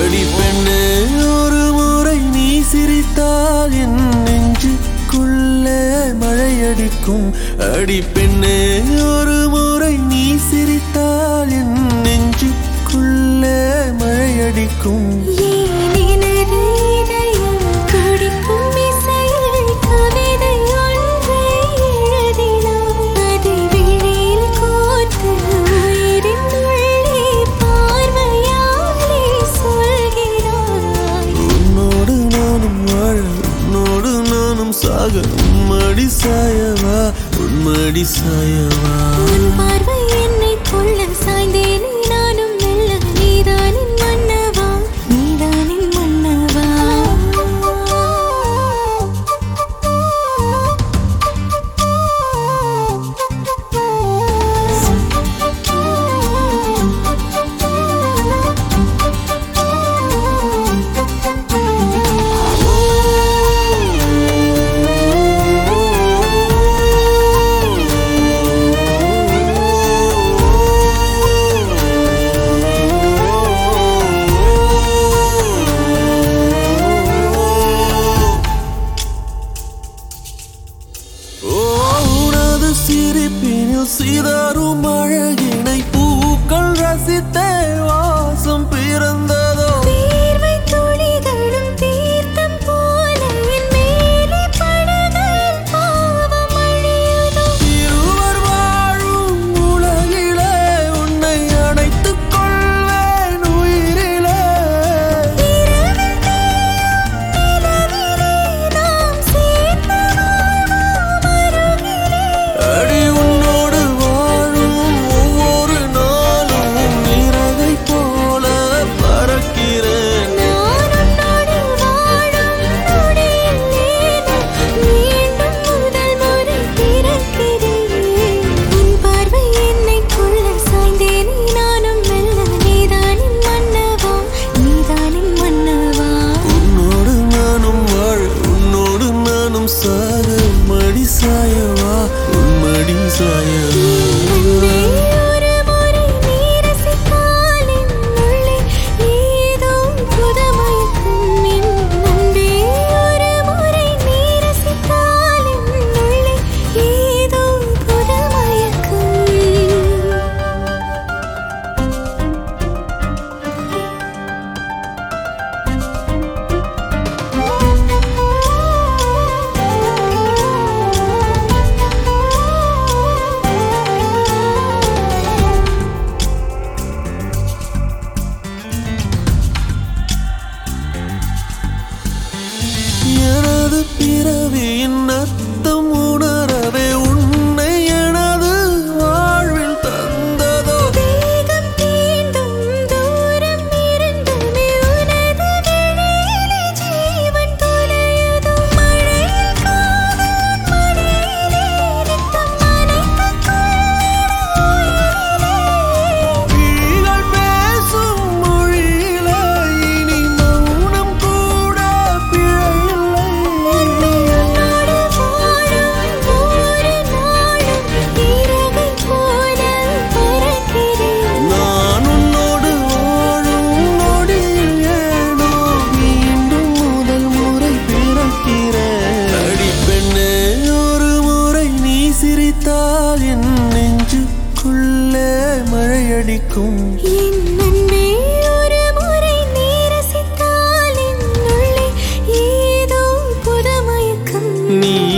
அடி பெண்ணே ஒரு முறை நீ சிரித்தால் என் நெஞ்சுக்குள்ளே மழையடிக்கும் அடி பெண்ணே ஒரு முறை நீ சிரித்தால் என் நெஞ்சுக்குள்ளே மழையடிக்கும் உன்மடி சாயவா உன்மடி சாயவா உன் பார்வை என்னை கொள்ள சாய்ந்தேனே நானும் மெல்ல நீதானின் மன்னவா நீதானின் மன்னவா சிரிப்பினில் சிதறும் அழகினை பூக்கள் ரசித்தே வாசம் பிறந்ததோ தீர்வை துளிகளும் தீர்த்தம் போல என் மேலே படுகையில் பாவம் அழியுதோ இருவர் வாழும் உலகிலே உன்னை அணைத்துக் கொள்வேன் உயிரிலே இரவில் தேயும் நிலவிலே நாம் சேர்ந்து வாழ்வோம் அருகிலே அடி உன்னோடு வாழும் ஒவ்வொரு நாளும் நிறகை போல பறக்கிறேன் நான் உன்னோடு வாழும் நொடியில் மீண்டும் முதல் முறை பிறக்கிறேன் உன் பார்வை என்னை கொள்ள சாய்ந்தேனே நானும் மெல்ல நீதானின் மன்னவா நீதானின் மன்னவா உன்னோடு நானும் வாழ உன்னோடு நானும் சாக மடி சாயவா உன்மடி சாயவா அன்பே ஒரு முறை நீ ரசித்தால் என் உள்ளே ஏதோ புதுமயக்கம் என் அன்பே ஒரு முறை நீ ரசித்தால் என் உள்ளே ஏதோ புதுமயக்கம் எனது பிறவியின் அர்த்தம் உணரவே உன்னை எனது வாழ்வில் தந்ததோ வேகம் தீண்டும் தூரம் இருந்துமே உனது விழியிலே ஜீவன் தொலையுதோ மழையில் காதல் மடியிலே ரத்தம் நனைத்துக் கொள்ளிட உயிரிலே விழிகள் பேசும் மொழியிலே இனி மௌனம் கூட பிழையில்லை உன்னோடு வாழும் ஒவ்வொரு நாளும் இறகை போல பறக்கிறேன் நான் உன்னோடு வாழும் நொடியில் ஏனோ மீண்டும் முதல் முறை பிறக்கிறேன் அடி பெண்ணே ஒரு முறை நீ சிரித்தால் என் நெஞ்சுக்குள்ளே மழையடிக்கும் என் அன்பே ஒரு முறை நீ ரசித்தால் என் உள்ளே ஏதோ புதுமயக்கம் நீ